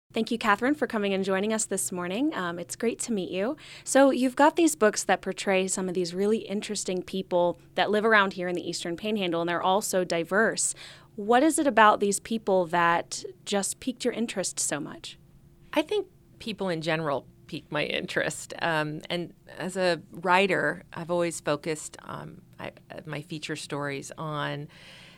Thank you, Catherine, for coming and joining us this morning. It's great to meet you. So you've got these books that portray some of these really interesting people that live around here in the Eastern Panhandle, and they're all so diverse. What is it about these people that just piqued your interest so much? I think people in general pique my interest. And as a writer, I've always focused my feature stories on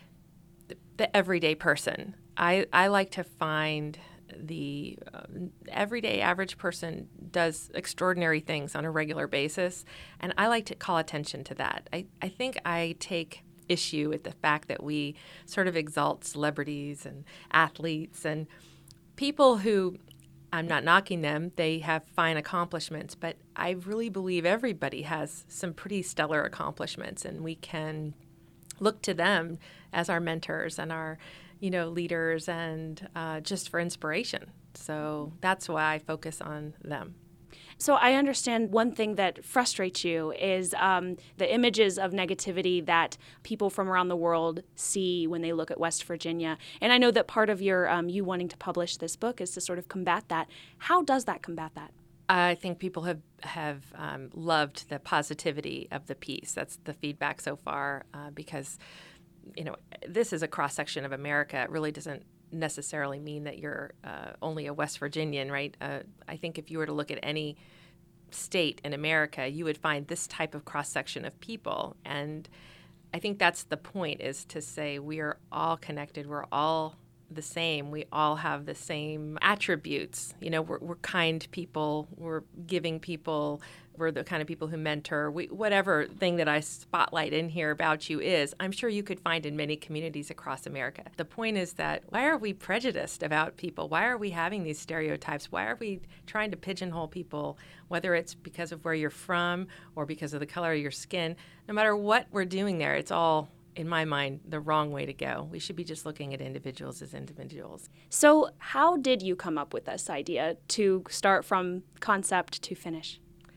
the everyday person. I like to find the everyday average person does extraordinary things on a regular basis, and I like to call attention to that. I think I take issue with the fact that we sort of exalt celebrities and athletes and people who, I'm not knocking them, they have fine accomplishments, but I really believe everybody has some pretty stellar accomplishments, and we can look to them as our mentors and our leaders and just for inspiration. So that's why I focus on them. So I understand one thing that frustrates you is the images of negativity that people from around the world see when they look at West Virginia. And I know that part of your you wanting to publish this book is to sort of combat that. How does that combat that? I think people have loved the positivity of the piece. That's the feedback so far because this is a cross-section of America. It really doesn't necessarily mean that you're only a West Virginian, right? I think if you were to look at any state in America, you would find this type of cross-section of people. And I think that's the point, is to say we are all connected. We're all the same. We all have the same attributes. We're kind people. We're giving people. We're the kind of people who mentor. Whatever thing that I spotlight in here about you is, I'm sure you could find in many communities across America. The point is that why are we prejudiced about people? Why are we having these stereotypes? Why are we trying to pigeonhole people, whether it's because of where you're from or because of the color of your skin? No matter what we're doing there, it's all, in my mind, the wrong way to go. We should be just looking at individuals as individuals. So how did you come up with this idea to start from concept to finish?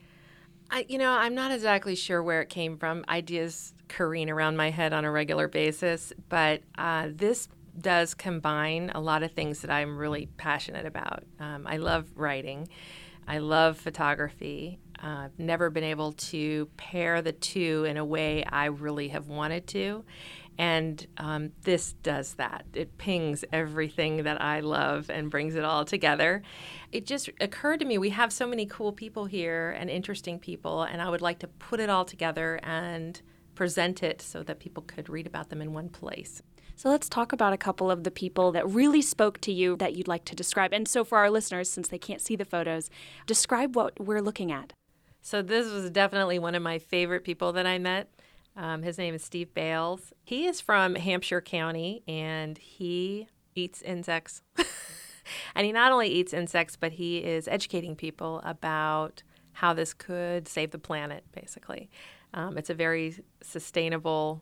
I'm not exactly sure where it came from. Ideas careen around my head on a regular basis, but this does combine a lot of things that I'm really passionate about. I love writing. I love photography. I've never been able to pair the two in a way I really have wanted to. And this does that. It pings everything that I love and brings it all together. It just occurred to me, we have so many cool people here and interesting people, and I would like to put it all together and present it so that people could read about them in one place. So let's talk about a couple of the people that really spoke to you that you'd like to describe. And so for our listeners, since they can't see the photos, describe what we're looking at. So this was definitely one of my favorite people that I met. His name is Steve Bales. He is from Hampshire County, and he eats insects. And he not only eats insects, but he is educating people about how this could save the planet, basically. It's a very sustainable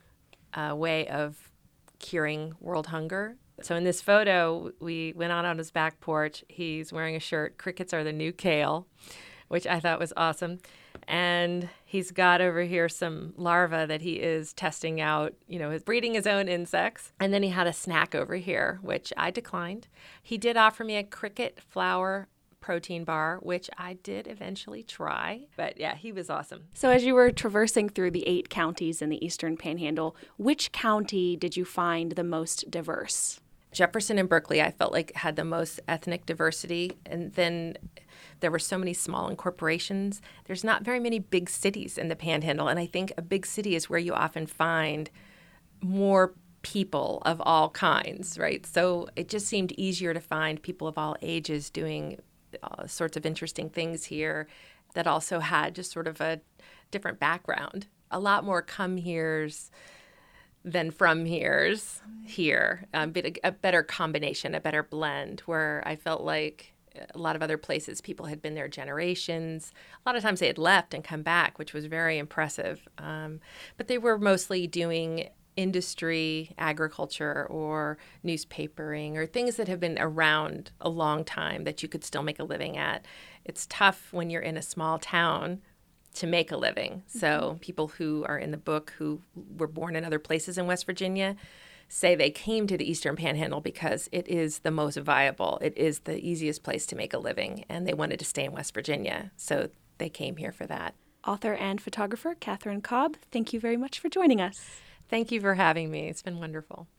way of curing world hunger. So in this photo, we went out on his back porch. He's wearing a shirt, "Crickets are the new kale," which I thought was awesome. And he's got over here some larvae that he is testing out, breeding his own insects. And then he had a snack over here, which I declined. He did offer me a cricket flour protein bar, which I did eventually try. But yeah, he was awesome. So as you were traversing through the 8 counties in the Eastern Panhandle, which county did you find the most diverse? Jefferson and Berkeley, I felt like had the most ethnic diversity. And then there were so many small incorporations. There's not very many big cities in the Panhandle. And I think a big city is where you often find more people of all kinds, right? So it just seemed easier to find people of all ages doing all sorts of interesting things here that also had just sort of a different background. A lot more come-heres than from here's here, but a better combination, a better blend, where I felt like a lot of other places people had been there generations. A lot of times they had left and come back, which was very impressive. But they were mostly doing industry, agriculture, or newspapering, or things that have been around a long time that you could still make a living at. It's tough when you're in a small town to make a living. So people who are in the book who were born in other places in West Virginia say they came to the Eastern Panhandle because it is the most viable. It is the easiest place to make a living, and they wanted to stay in West Virginia. So they came here for that. Author and photographer Katherine Cobb, thank you very much for joining us. Thank you for having me. It's been wonderful.